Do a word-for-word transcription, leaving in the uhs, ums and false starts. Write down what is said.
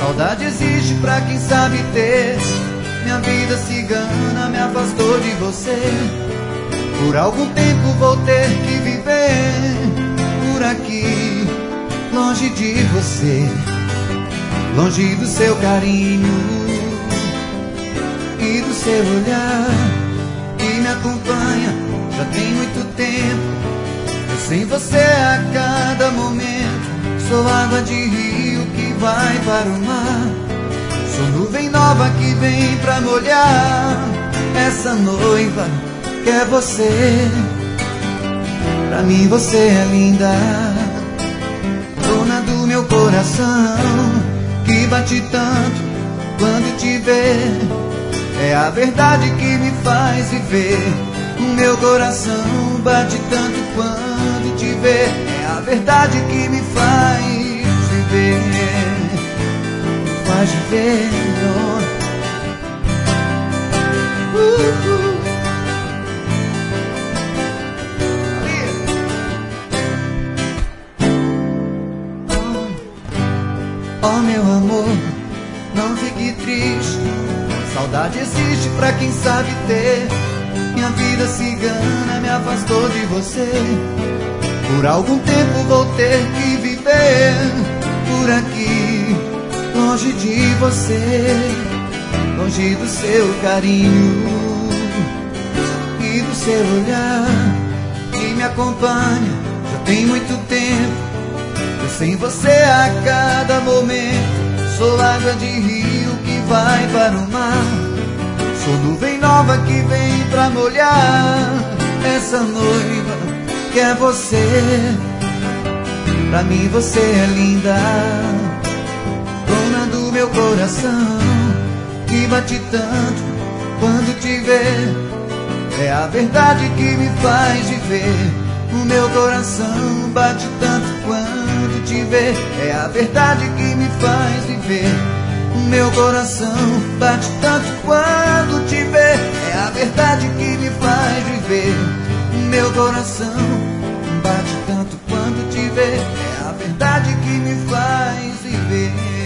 Saudade existe pra quem sabe ter. Minha vida cigana me afastou de você. Por algum tempo vou ter que viver por aqui, longe de você, longe do seu carinho e do seu olhar que me acompanha já tem muito tempo. Eu sem você a cada momento. Sou água de rio que vai para o mar. Sou nuvem nova que vem pra molhar essa noiva que é você. Pra mim você é linda, dona do meu coração, que bate tanto quando te vê. É a verdade que me faz viver. O meu coração bate tanto quando te vê. É a verdade que me faz viver, faz viver. Oh, uh, uh. Oh meu amor, não fique triste. Saudade existe pra quem sabe ter. Minha vida cigana me afastou de você. Por algum tempo vou ter que viver por aqui, longe de você, longe do seu carinho e do seu olhar que me acompanha já tem muito tempo. Eu sem você a cada momento. Sou água de rio que vai para o mar. Sou nuvem nova que vem pra molhar essa noiva que é você. Pra mim você é linda, dona do meu coração, que bate tanto quando te vê. É a verdade que me faz viver. O meu coração bate tanto quando te vê. É a verdade que me faz viver. O meu coração bate tanto quando te vê. É a verdade que me faz viver. O meu coração bate tanto quando te vê. É a verdade que me faz viver.